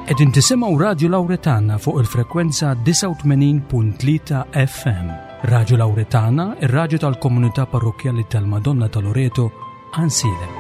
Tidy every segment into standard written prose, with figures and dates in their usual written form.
Qegħdin tisimgħu Radio Lawretana fuq il-frekwenza 89.3 FM. Radio Lawretana, ir-radju tal-Komunità Parrokjali tal-Madonna ta' Loreto, Ansile.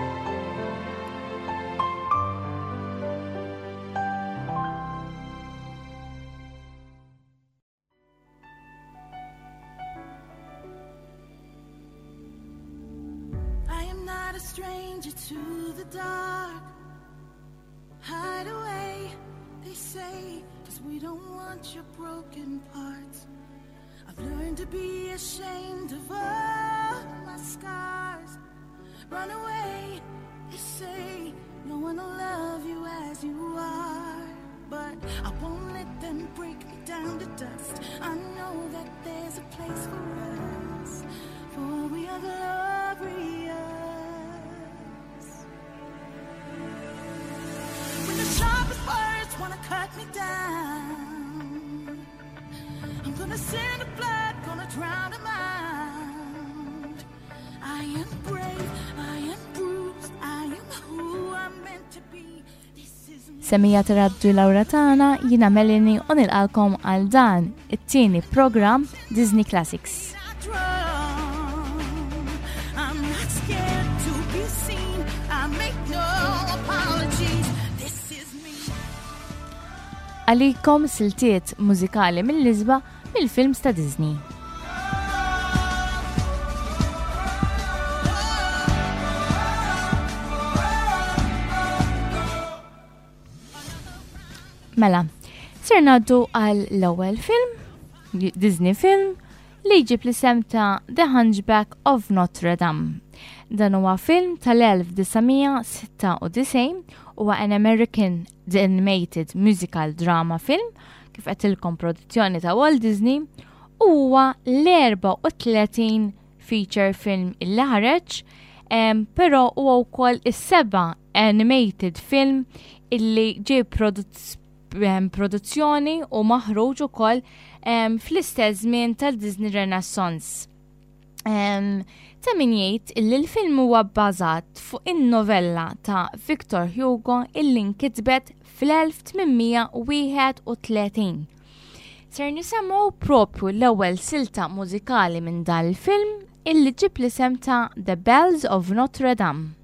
Semija Radio Lawretana, jina Melanie u nilqalkom għal dan it-tieni program Disney Classics. Għalikom siltiet mużikali mill-lisba mill-films ta' Disney. Mela, ser naddu għal l-ewwel film, Disney film, li jġib l-isem ta' The Hunchback of Notre Dame. Dan huwa film tal-1996 huwa an American animated musical drama film kif qedilkom produzzjoni ta' Walt Disney u huwa l-34 feature film illi ħareġ, però huwa wkoll is-7 animated film illi ġie produzzjoni u maħruġ ukoll fl-istess żmien tal-Disney Renaissance. Ta' min jgħid illi l-film huwa bbażat fuq in-novella ta' Victor Hugo illi nkitbet fl-1831. Ser nisemgħu propju l-ewwel silta mużikali minn dan il-film illi ġib l-isem ta' The Bells of Notre Dame.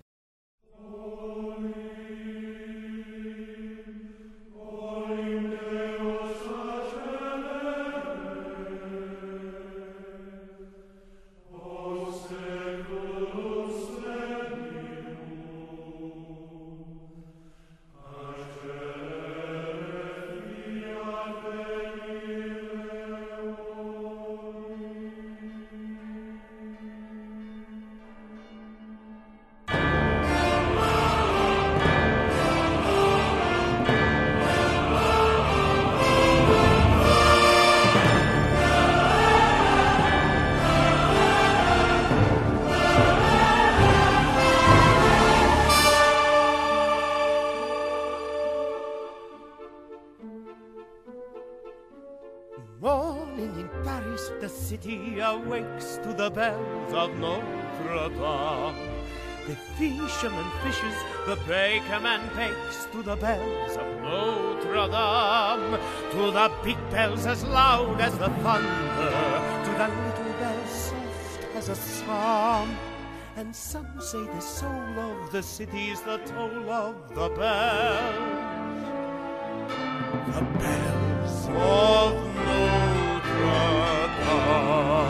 Awakes to the bells of Notre Dame. The fisherman fishes, the bakerman bakes to the bells of Notre Dame. To the big bells as loud as the thunder, to the little bells soft as a psalm. And some say the soul of the city is the toll of the bells. The bells of Notre Dame.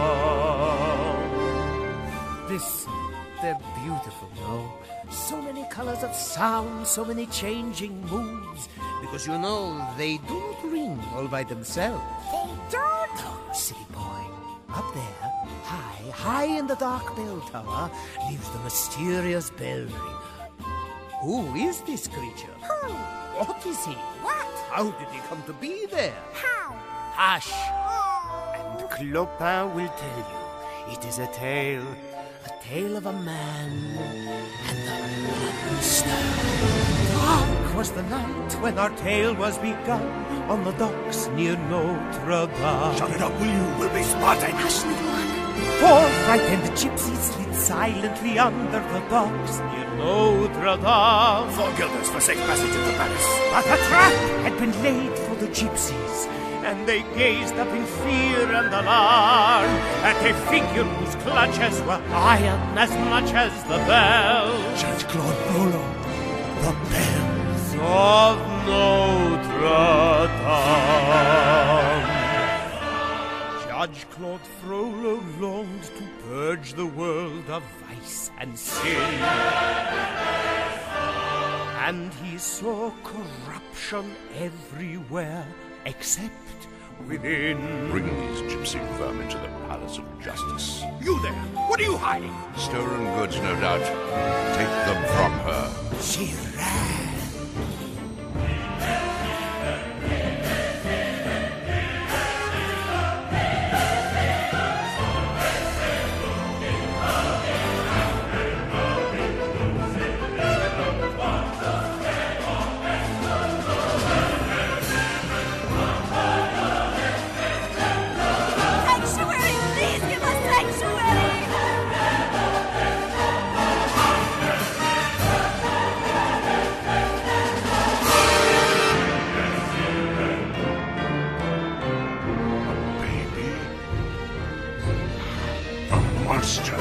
Listen, they're beautiful, no? So many colors of sound, so many changing moods. Because you know, they do not ring all by themselves. They don't? Oh, silly boy. Up there, high in the dark bell tower, lives the mysterious bell ringer. Who is this creature? Who? What is he? What? How did he come to be there? How? Hush! Oh. And Clopin will tell you. It is a tale of a man and a monster. Dark was the night when our tale was begun on the docks near Notre Dame. Shut it up, will you? We'll be spotted. Hush, little one. before frightened gypsies slid silently under the docks near Notre Dame. 4 guilders for safe passage into Paris. But a trap had been laid for the gypsies, and they gazed up in fear and alarm at a figure whose clutches were iron as much as the bells. Judge Claude Frollo, the bells Of Notre Dame. Judge Claude Frollo longed to purge the world of vice and sin, and he saw corruption everywhere except within. Bring these gypsy vermin to the Palace of Justice. You there! What are you hiding? Stolen goods, no doubt. Take them from her. She ran. Sanctuary! Please give us sanctuary! Baby. A monster.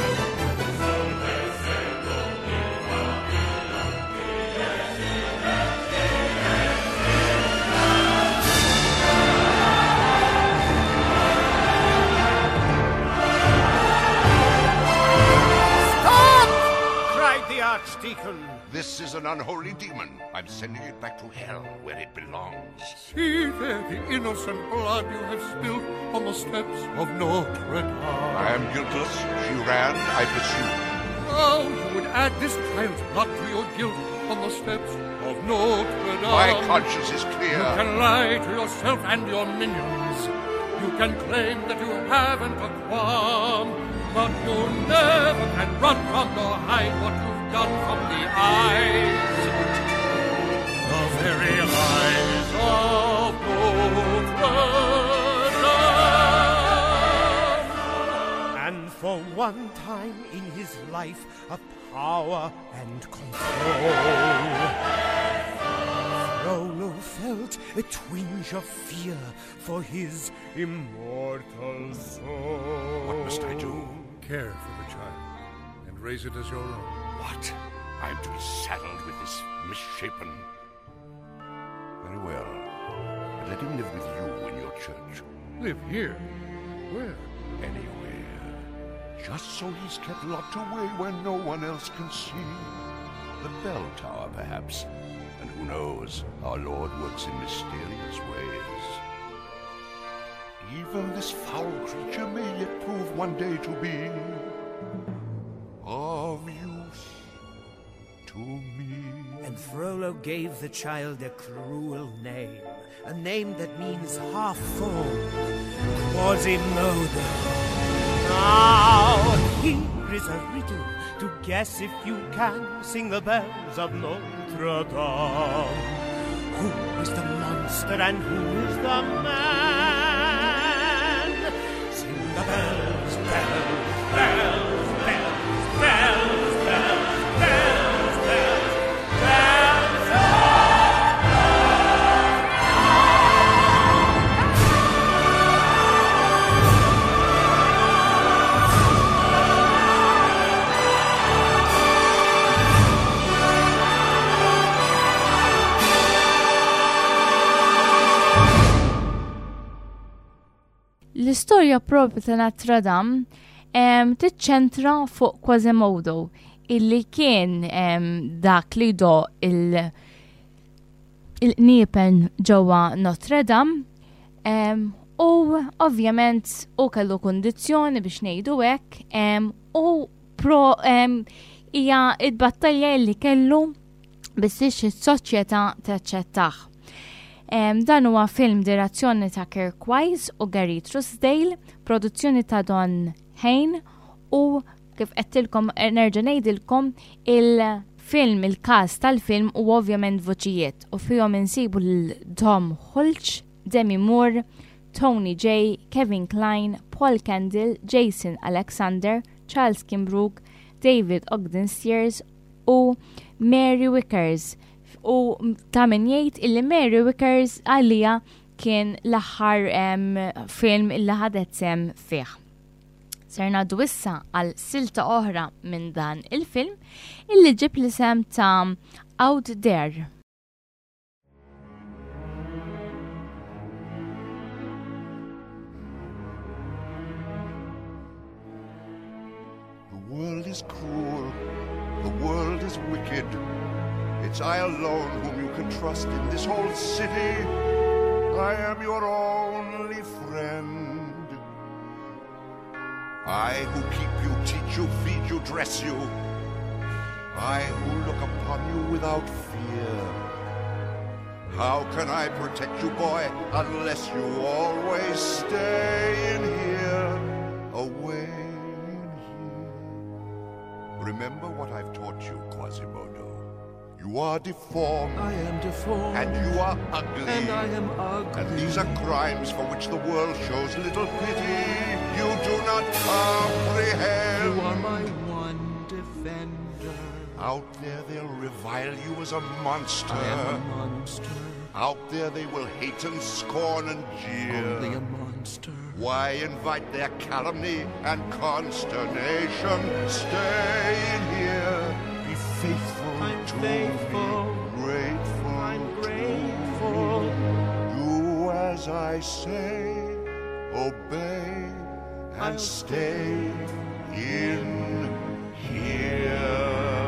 Cried the Archdeacon. This is an unholy demon. I'm sending it back to hell where it belongs. See there the innocent blood you have spilled on the steps of Notre Dame. I am guiltless. She ran. I pursued. Now you would add this child's blood to your guilt on the steps of Notre Dame. My conscience is You clear. can lie to yourself and your minions. You can claim that you haven't a qualm, but you never can run from nor hide what you've done from the eyes. The very eyes of Notre Dame. And for one time in his life of power and control, Frollo felt a twinge of fear for his immortal soul. What must I do? Care for the child and raise it as your own. What? I'm to be saddled with this misshapen... Very well. But let him live with you in your church. Live here? Where? Anywhere. Just so he's kept locked away where no one else can see. The bell tower, perhaps. And who knows, our Lord works in mysterious ways. Even this foul creature may yet prove one day to be of use to me. And Frollo gave the child a cruel name, a name that means half full, Quasimodo. Now here is a riddle to guess if you can. Sing the bells of Notre Dame. Who is the monster and who is the man? Sing the bells, bells, bells, bells, bells, bells, bells, bells, bells of L-istorja propju ta' Notre Dame tiċċentra fuq Quasimodo, illi kien dak li do il-niepen ġewwa Notre Dame, u ovvjament u kellu kondizzjoni biex ngħidu hekk, u hija d-battalja li kellu biex is-soċjetà taċċettah. Dan huwa film direzzjoni ta' Kirk Wise u Gary Truesdale, produzzjoni ta' Don Hain, u kif qedtilkom nerġa' ngħidilkom il-film, il-cast tal-film u ovvjament voċijiet u fihom insibu lil Tom Hulce, Demi Moore, Tony J, Kevin Kline, Paul Kendall, Jason Alexander, Charles Kimbrough, David Ogden Sears u Mary Wickers. U ta' min jgħid illi Mary Wickers għalija kien l-aħħar film illi ħadet sem fih. Serna issa għal silta oħra minn dan il-film illi ġib li sem ta' Out There. The world is cruel, the world is wicked. It's I alone whom you can trust in this whole city. I am your only friend. I who keep you, teach you, feed you, dress you. I who look upon you without fear. How can I protect you, boy, unless you always stay in here, away in here? Remember what I've taught you, Quasimodo. You are deformed. I am deformed. And you are ugly. And I am ugly. And these are crimes for which the world shows little pity. You do not comprehend. You are my one defender. Out there they'll revile you as a monster. I am a monster. Out there they will hate and scorn and jeer. Only a monster. Why invite their calumny and consternation? Stay in here. Be faithful to faithful. me. Grateful. I'm grateful. Do as I say. Obey and stay in here.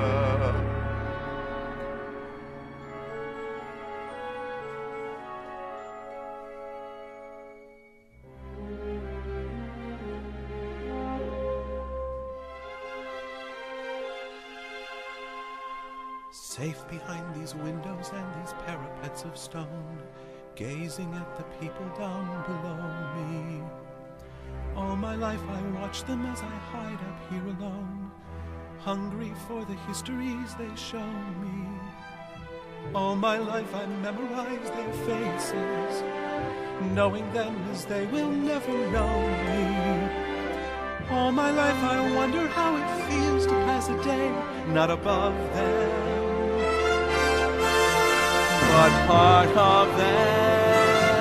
Safe behind these windows and these parapets of stone, gazing at the people down below me. All my life I watch them as I hide up here alone, hungry for the histories they show me. All my life I memorize their faces, knowing them as they will never know me. All my life I wonder how it feels to pass a day not above them, but part of them.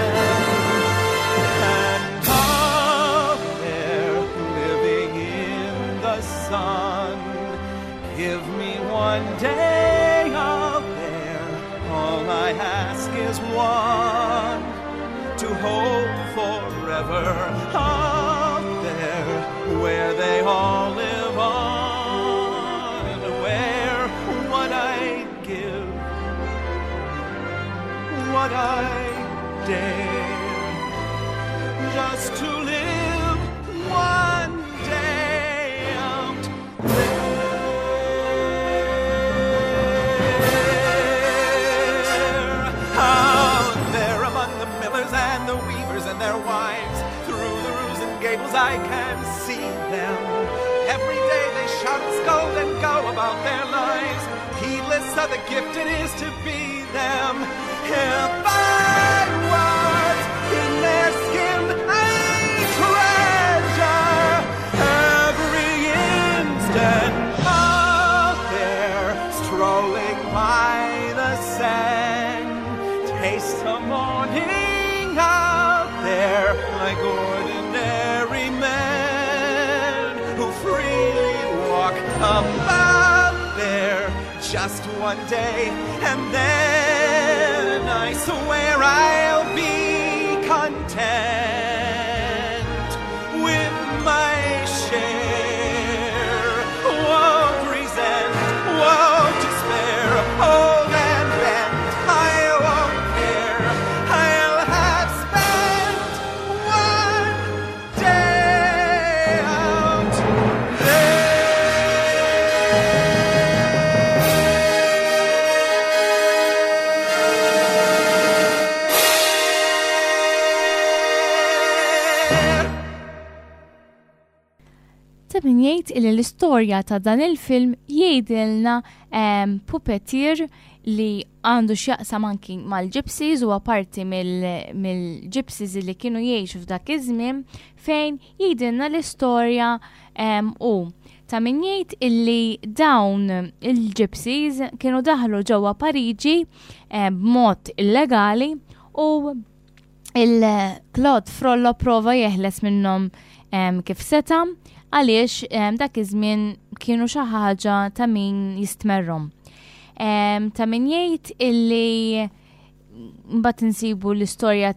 And out there, living in the sun, give me one day out there. All I ask is one, to hold forever out there, where they all live on, and where what I give, what I dare, just to live one day out there. Out there among the millers and the weavers and their wives, through the roofs and gables I can see them. Every day they shout, scold, and go about their lives, heedless of the gift it is to be them. If I was in their skin, I'd treasure every instant out there, strolling by the sand, taste the morning out there, like ordinary men who freely walk about there. Just one day, and then I swear I'll be content with my share. Won't resent, won't despair, old and bent, I won't care. I'll have spent one day out there. l-istorja ta' dan il-film jgħidilna puppeteer li għandu x'jaqsam anki mal-gypsies u parti mill-gypsies li kienu jgħixu f'dak iż-żmien fejn jgħidilna l-istorja u ta' min jgħid illi dawn il-gypsies kienu daħlu ġewwa Pariġi b'mod illegali u il-Claude Frollo prova jeħles minnhom kif seta' għaliex dak iż-żmien kienu xi ħaġa ta' min jistmerrhom. Ta' min jgħid illi mbagħad insibu l-istorja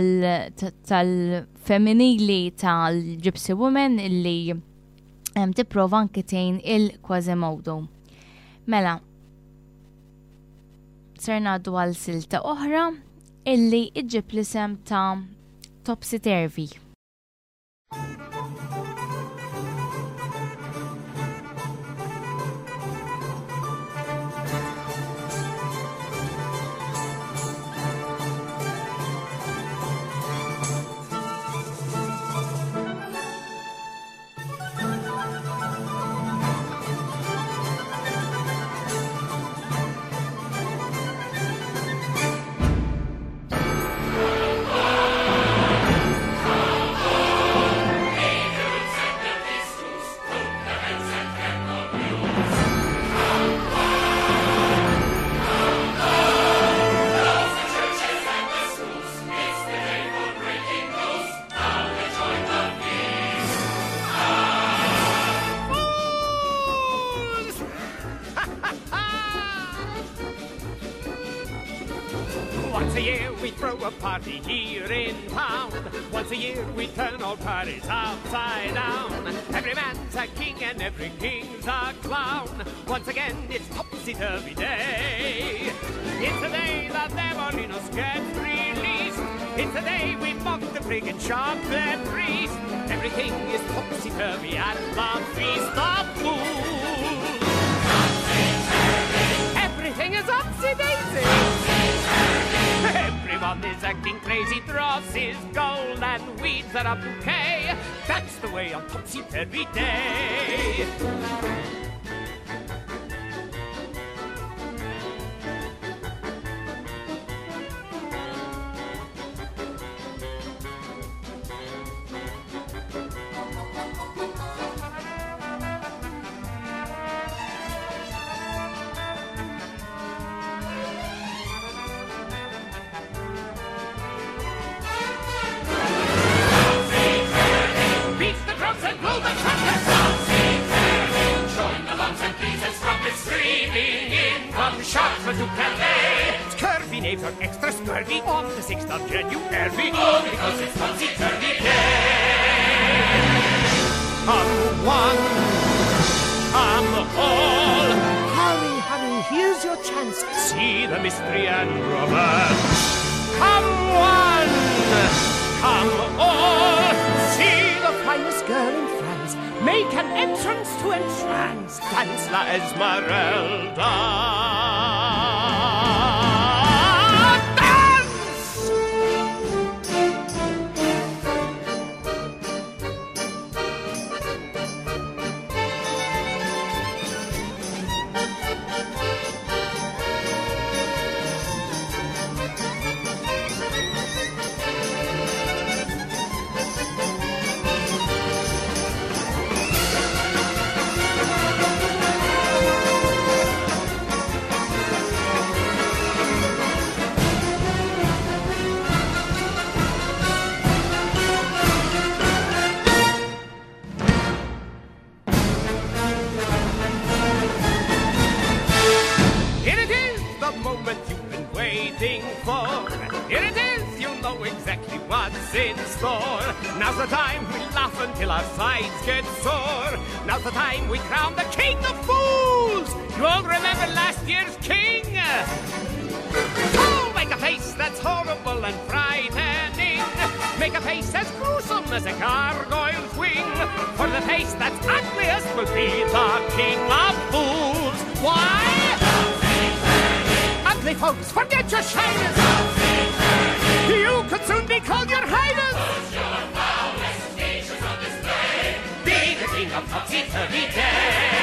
tal-femminili tal-Gypsy Woman illi tipprova anke tgħin il-Quasimodo. Mela, ser ngħaddu għal silta oħra illi iġġib l-isem ta' Topsy Turvy. Once a year we throw a party here in town. Once a year we turn all parties upside down. Every man's a king and every king's a clown. Once again it's topsy-turvy day. It's the day that the Molinos get released. It's the day we mock the prig and shock the priest. Everything is topsy-turvy at the feast of fools. Topsy-turvy. Everything is upsy-daisy. Everyone is acting crazy, dross is gold and weeds are a bouquet. That's the way on Topsy-Turvy Day. Scurvy knaves are extra scurvy on the 6th of January. Oh, because it's Topsy-Turvy Day. Come one, come all. Hurry, hurry, here's your chance. See the mystery and romance. Come one, come all. See the finest girl in France. Make an entrance to entrance. Dance La Esmeralda. Now's the time we laugh until our sides get sore. Now's the time we crown the king of fools. You all remember last year's king? Oh, make a face that's horrible and frightening. Make a face as gruesome as a gargoyle's wing. For the face that's ugliest will be the king of fools. Why? Ugly folks, forget your shyness. You could soon be called your highness. Put your foulest features on display. Be the king of what's it every day?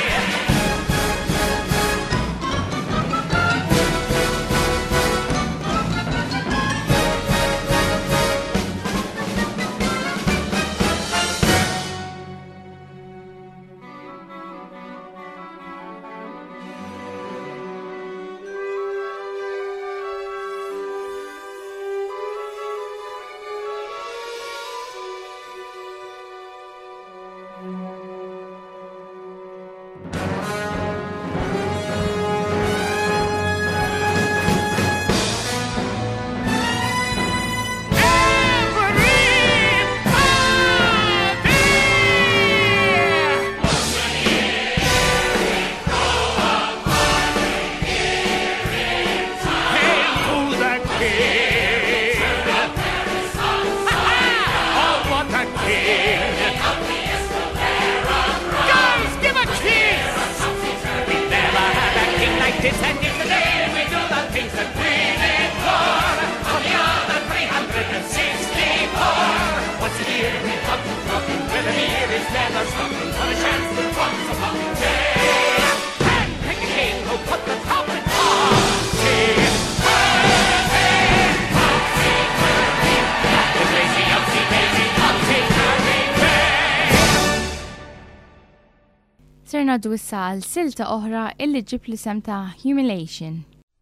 Serna dwissa għal silta oħra illi ġib li sem ta' Humiliation.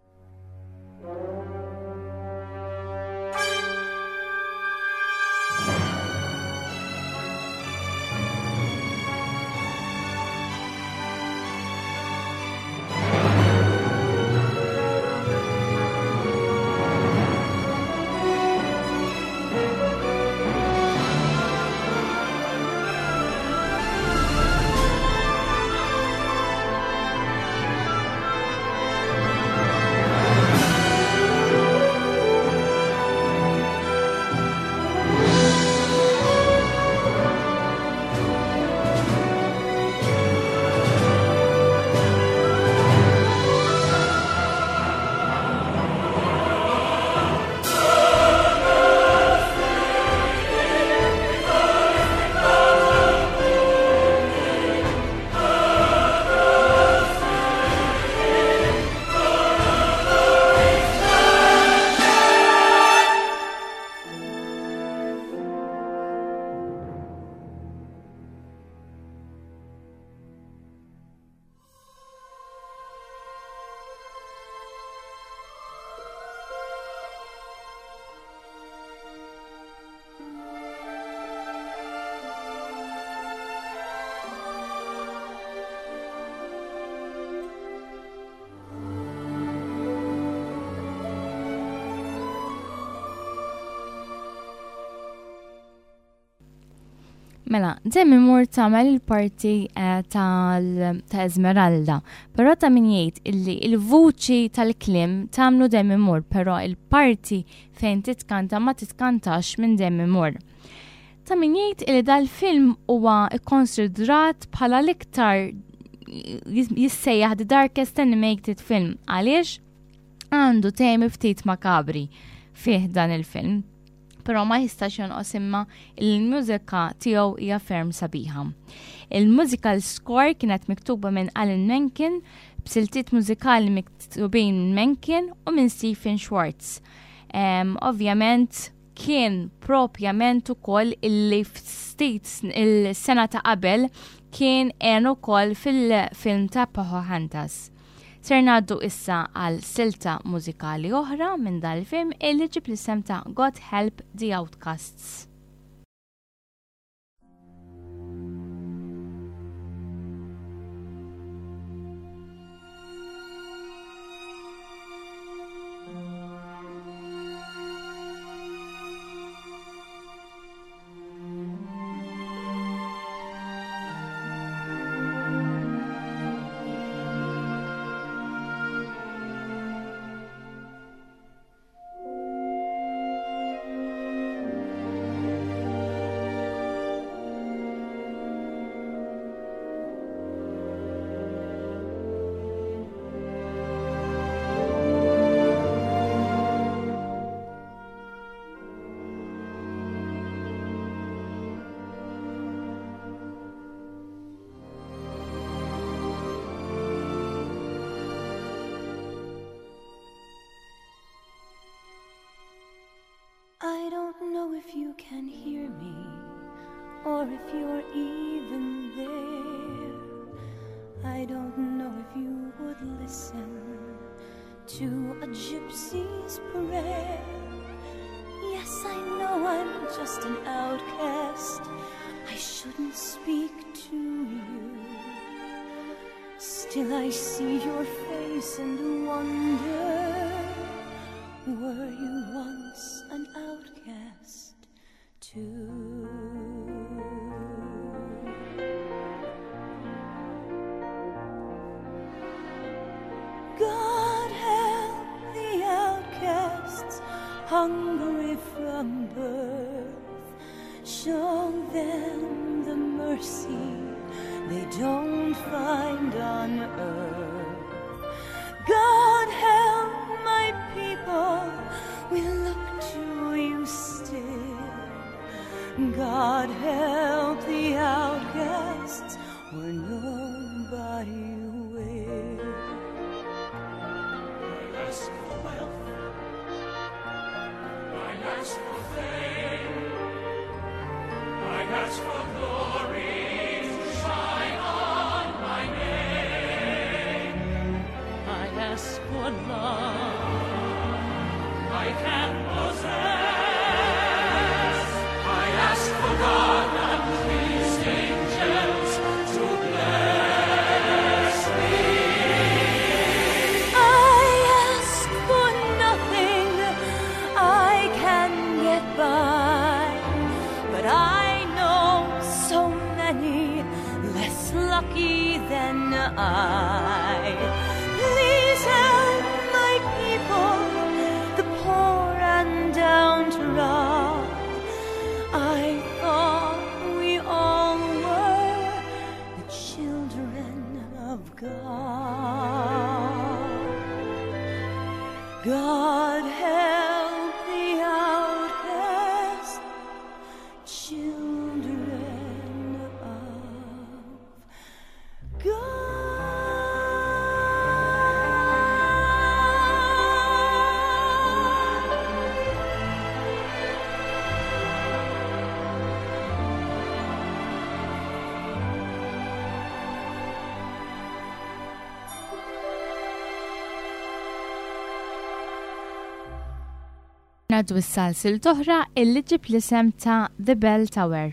Mela, Demi Moore tagħmel il-parti ta' Esmeralda, però ta' min jgħid illi il-vuċi tal-klim tagħmlu Demi Moore, però il-parti fejn titkanta ma titkantax minn Demi Moore. Ta' min jgħid illi dal-film huwa ikkonsidrat bħala l-iktar jissejjaħ The Darkest Animated Film għaliex għandu temi ftit makabri fih dan il-film. Però ma jistax jonqos imma il-mużika tiegħu hija ferm sabiħa. Il-musical score kienet miktuba minn Alan Menken b'siltiet mużikali miktubin minn Menken u minn Stephen Schwartz. Ovvjament kien propjament ukoll illi ftit il-sena ta' qabel kien ukoll fil-film ta' Pocahontas. Ser ngħaddu issa għal silta mużikali oħra minn dal-film illi ġib l-isem ta' God Help the Outcasts. or if you're even there. I don't know if you would listen to a gypsy's prayer. Yes, I know I'm just an outcast. I shouldn't speak to you. Still I see your face and wonder, were you once an outcast too? God help the outcasts, hungry from birth. Show them the mercy they don't find on earth. God help my people, we look to you still. God help the outcasts, where nobody will. I ask for wealth, I ask for fame, I ask for glory to shine on my name. I ask for love I can possess. I ask for God and His angels to bless me. I ask for nothing, I can get by, but I know so many less lucky than I. Please help my people, the poor and downtrodden. I thought we all were the children of God. God help the outcast, children of God. Naddu s-salsil toħra illi ġib l-isem ta' The Bell Tower.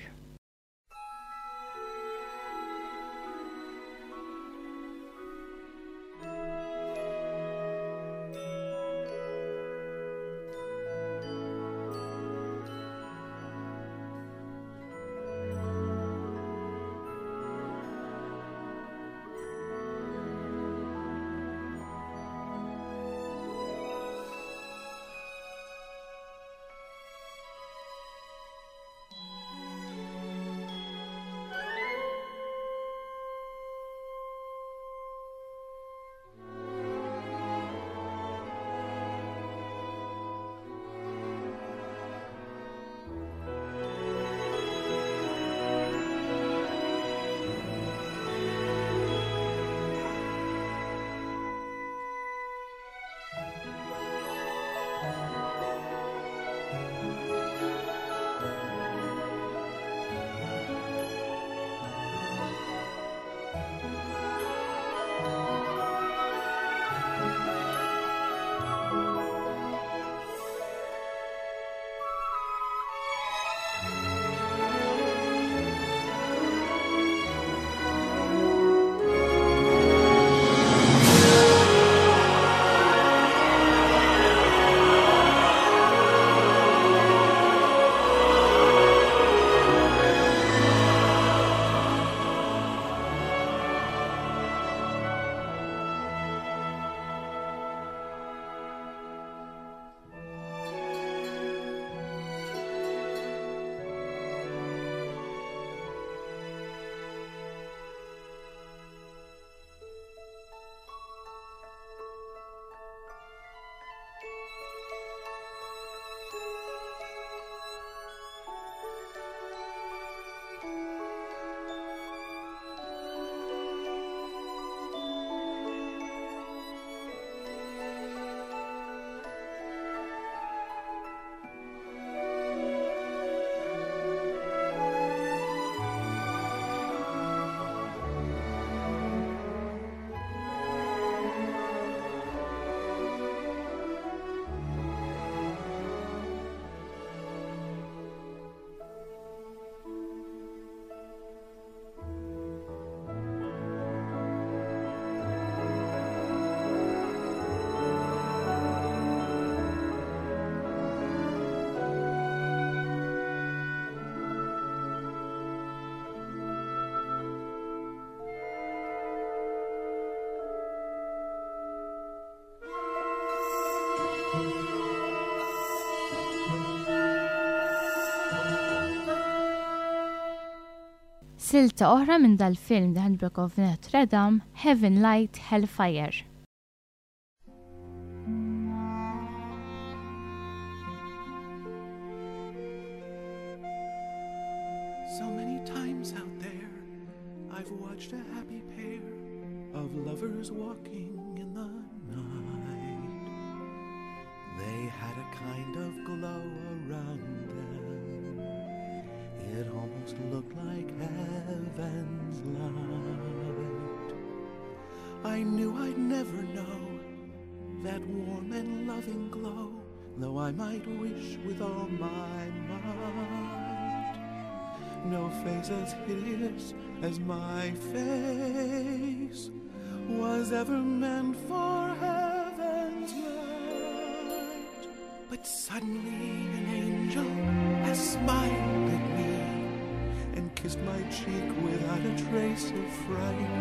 Silta oħra minn dal-film The Handbook of Notre Dame, Heaven Light, Hellfire. So many times out there, I've watched a happy pair of lovers walking in the night. They had a kind of glow around them. It almost looked like heaven's light. I knew I'd never know that warm and loving glow, though I might wish with all my might. No face as hideous as my face was ever meant for heaven's light. But suddenly an angel has smiled at me and kissed my cheek without a trace of fright.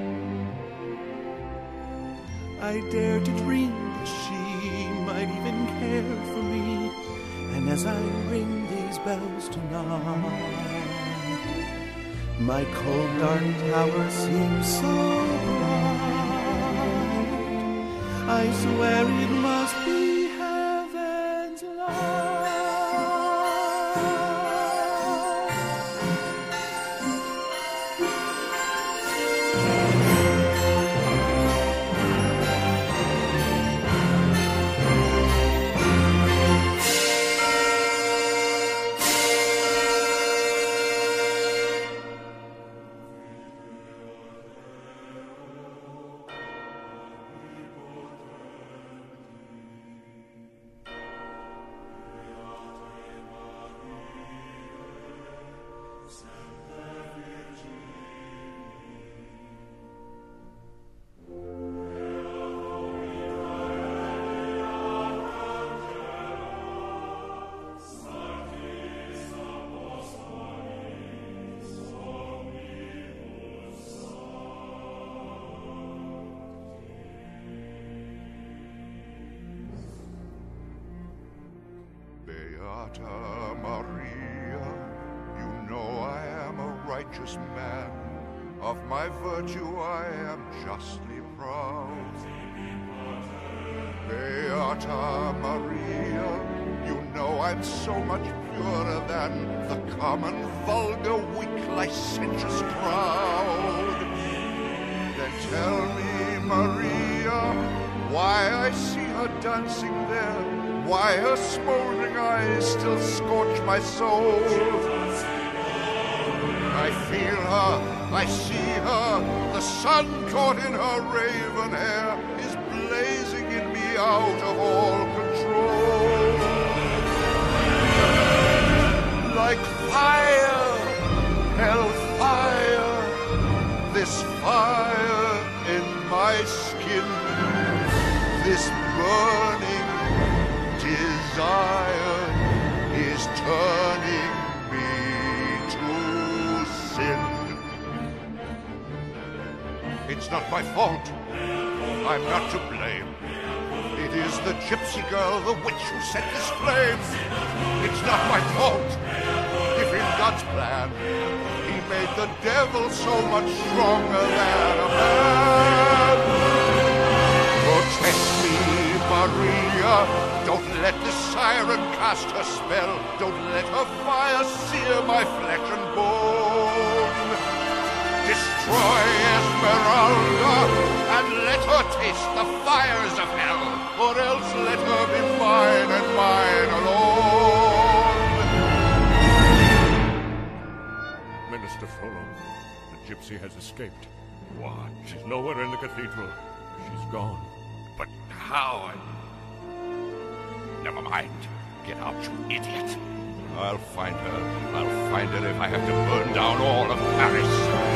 I dare to dream that she might even care for me, and as I ring these bells tonight, my cold dark tower seems so bright. I swear it must be heaven's light. Beata Maria, you know I am a righteous man. Of my virtue I am justly proud. Beata Maria, you know I'm so much purer than the common, vulgar, weak, licentious crowd. Then tell me, Maria, why I see her dancing there, why her smoldering eyes still scorch my soul. I feel her, I see her, the sun caught in her raven hair is blazing in me out of all control. Like fire, hellfire, this fire in my skin, this burning desire is turning me to sin. It's not my fault. I'm not to blame. It is the gypsy girl, the witch, who set this flame. It's not my fault. If in God's plan he made the devil so much stronger than a man. Protect me, Maria. Don't let the siren cast her spell. Don't let her fire sear my flesh and bone. Destroy Esmeralda and let her taste the fires of hell, or else let her be mine and mine alone. Minister Frollo, the gypsy has escaped. What? She's nowhere in the cathedral. She's gone. But how? Never mind. Get out, you idiot. I'll find her. I'll find her if I have to burn down all of Paris.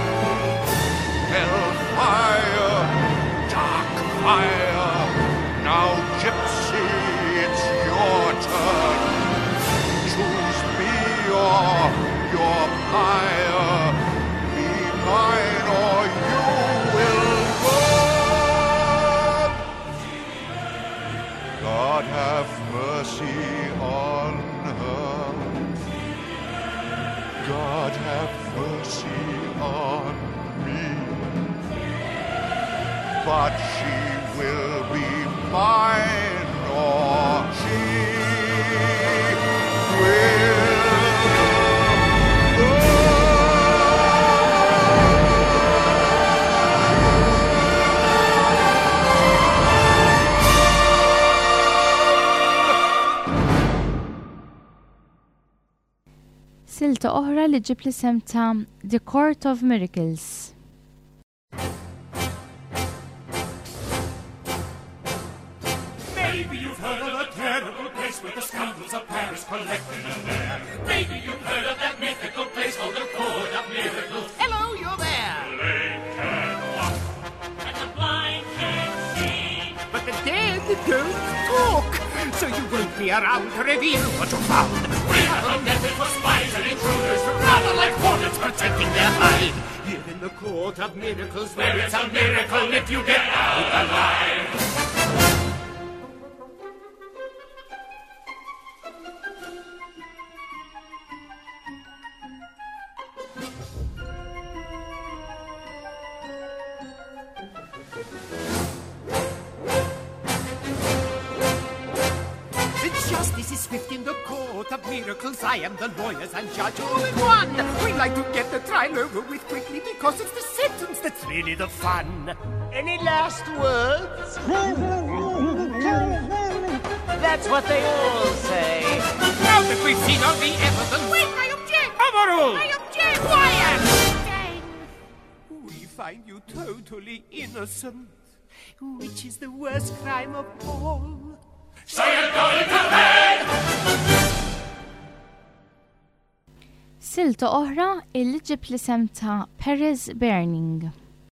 Hellfire, dark fire. Now, gypsy, it's your turn. Choose me or your pyre. Be mine or you will burn. God have but she will be mine, or she will. Silta oħra li ġib li semta The Court of Miracles. Maybe you've heard of a terrible place where the scoundrels of Paris collected in there. Maybe you've heard of that mythical place called the Court of Miracles. Hello, you're there. The lame can walk, and the blind can see. But the dead don't talk, so you won't be around to reveal what you found. We have a method for spies and intruders, rather like hornets protecting their hide. Here in the Court of Miracles, Where it's a miracle if you get out alive. Swift in the Court of Miracles, I am the lawyers and judge all in one. We like to get the trial over with quickly because it's the sentence that's really the fun. Any last words? That's what they all say. Now that we've seen all the evidence... Wait, I object! Overruled! I object! Quiet! We find you totally innocent, which is the worst crime of all. So you're going to bed! Silta oħra illi ġib li semta Paris Burning.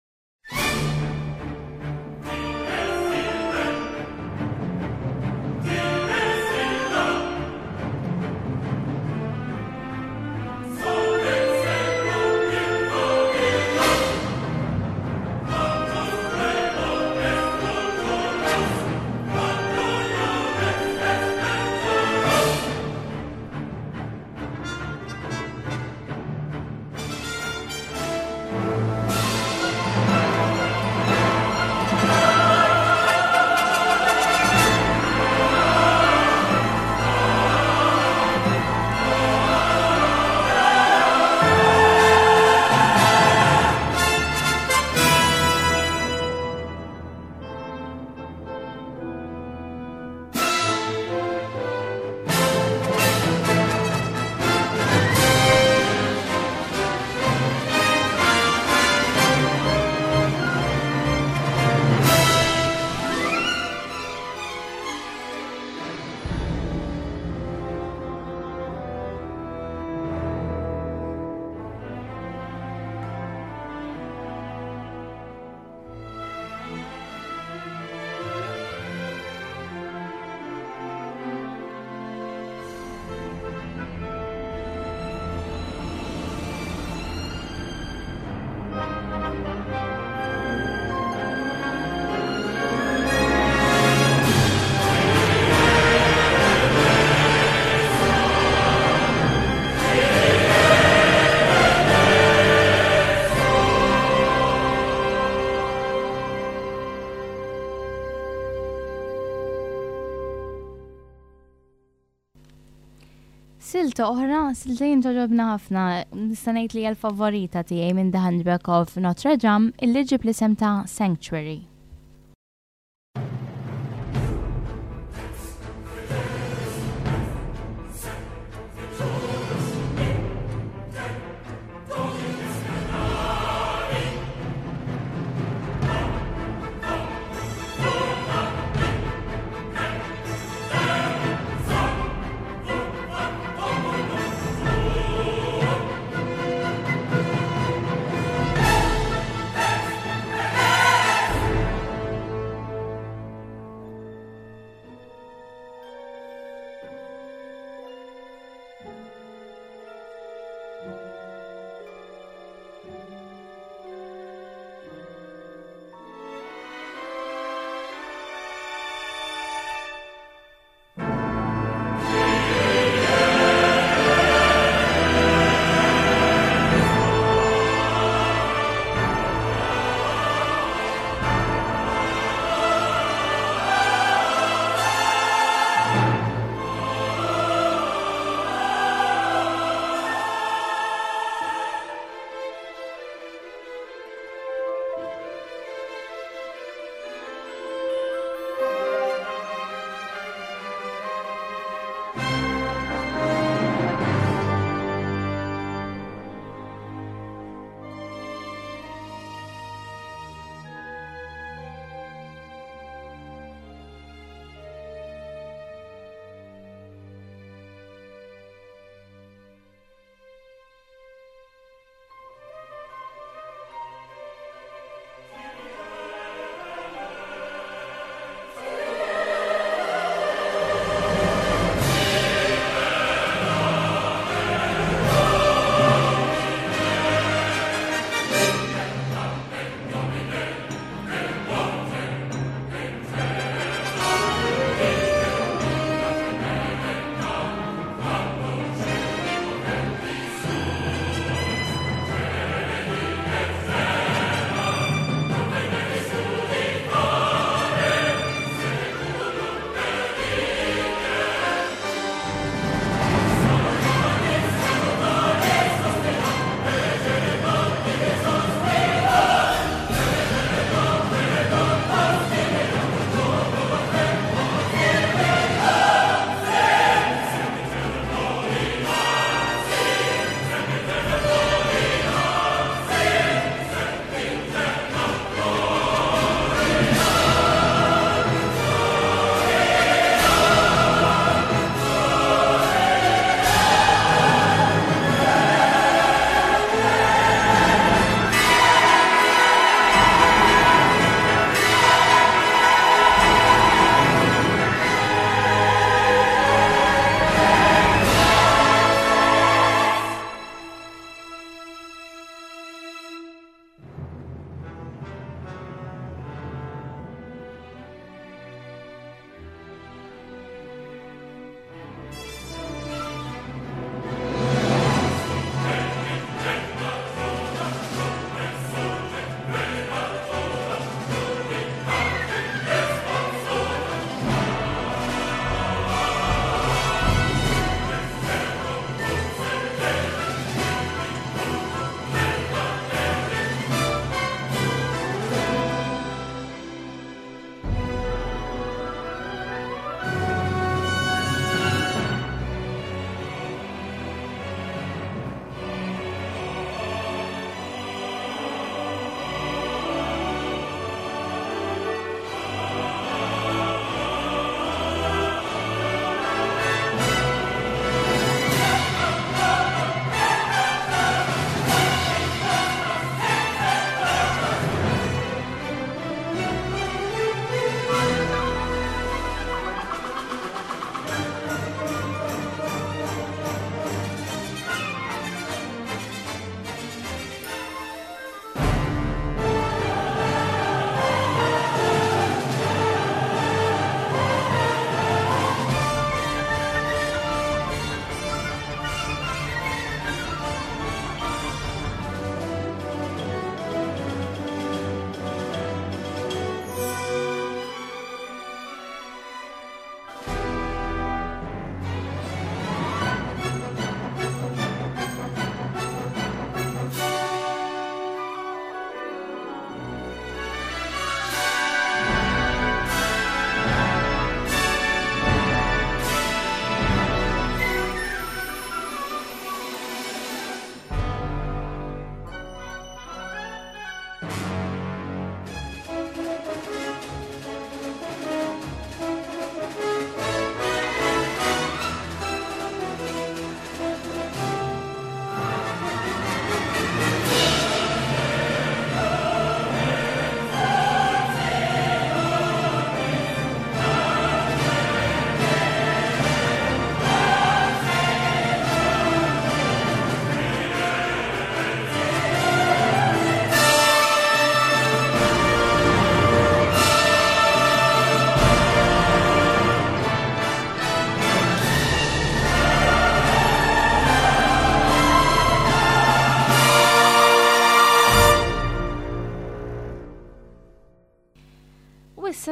Silta oħra, siltajn ġoġobna ħafna, nistanajt li għal-favorita tijaj minn The Hunchback of Notre Dame, illi ġib li semta Sanctuary.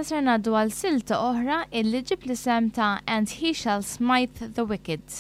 ser naddu għal silta oħra illi ġib l-isem ta' And He Shall Smite the Wicked.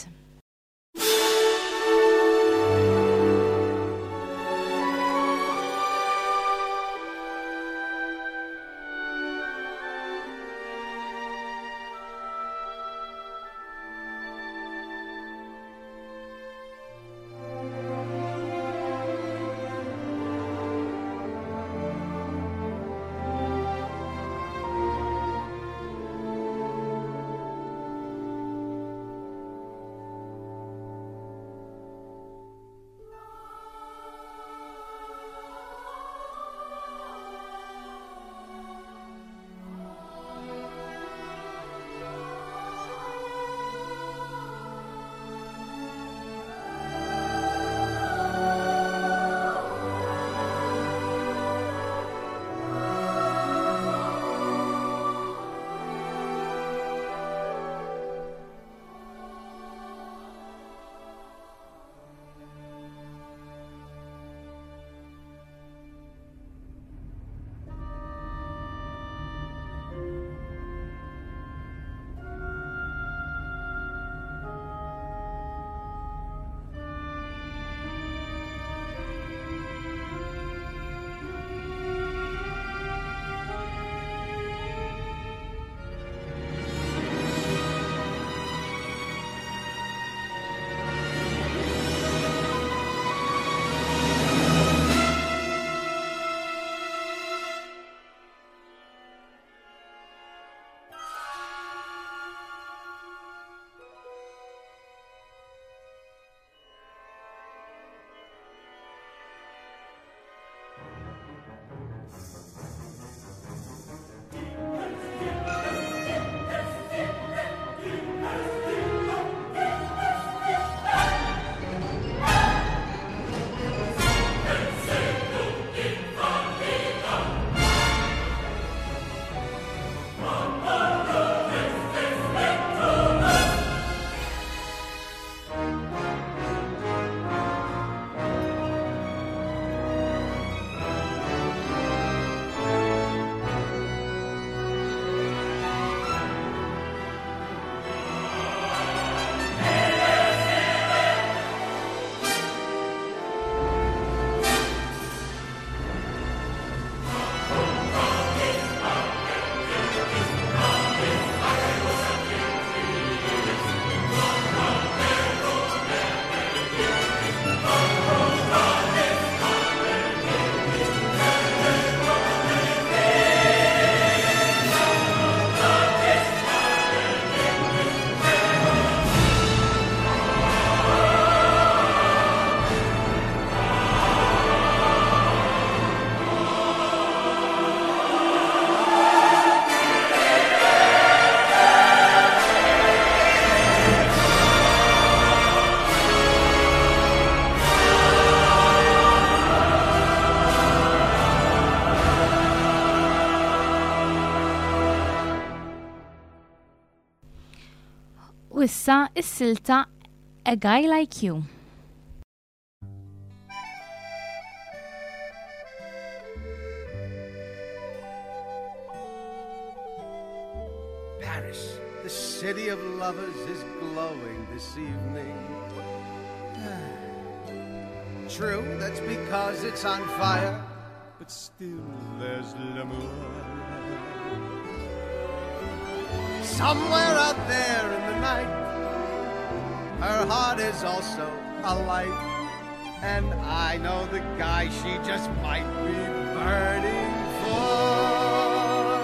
U issa is-silta A Guy Like You. Paris, the city of lovers, is glowing this evening. True, that's because it's on fire, but still there's l'amour. Somewhere out there in the night, her heart is also alight, and I know the guy she just might be burning for.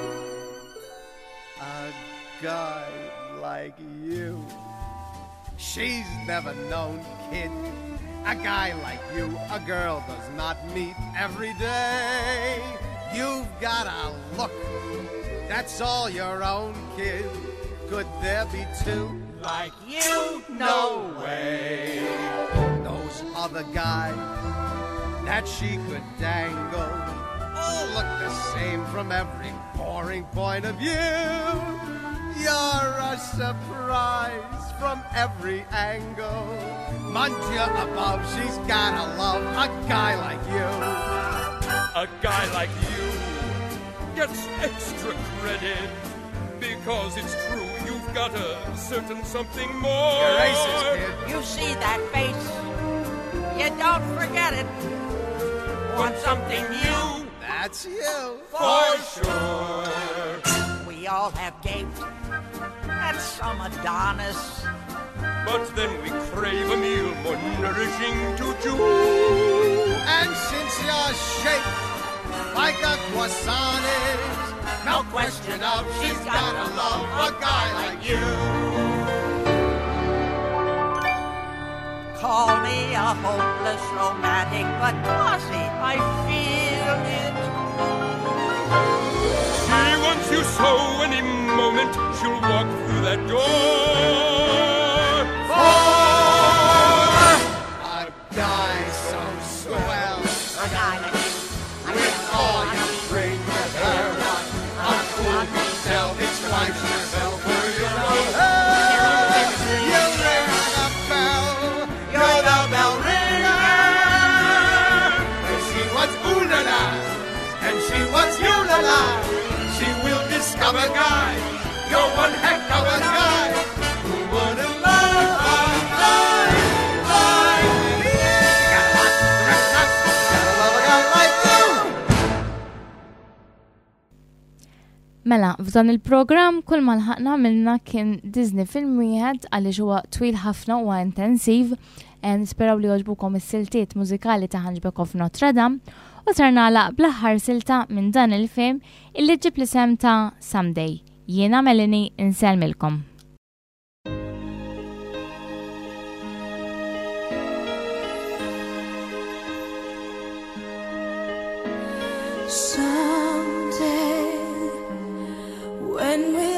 A guy like you. She's never known, kid. A guy like you, a girl does not meet every day. You've got a look that's all your own, kid. Could there be two like you? No way. Those other guys that she could dangle all look the same from every boring point of view. You're a surprise from every angle. Monsieur above, she's gotta love a guy like you. A guy like you. gets extra credit. Because it's true, you've got a certain something more. You're racist, kid. You see that face, you don't forget it. Want something new? That's you. For sure. We all have gape and some Adonis. But then we crave a meal more nourishing to chew. And since you're shaped like a croissant is, no question of she's gotta love a guy like you. Call me a hopeless romantic, but bossy, I feel it. She wants you so any moment she'll walk through that door. A guy so swell, A guy like you, with all you bring to her, a fool can tell his life's rebel for your own. You ring the bell, you're the bell ringer. And she wants ooh la la, and she wants you la la. She will discover, guy, you're one heck of a guy. Who wouldn't love a guy like me? Gotta love a guy like you. Mela, f'dan il-program kull ma lħaqna minna kien Disney film wieħed għaliex huwa twil ħafna u intensiv. Nisperaw li jogħġbukom is-siltiet mużikali ta' Hunchback of Notre Dame u sarna laq bl-aħħar silta minn dan il-film illi ġib l-isem ta' Someday. Jiena Melanie inselmilkom. Someday, when we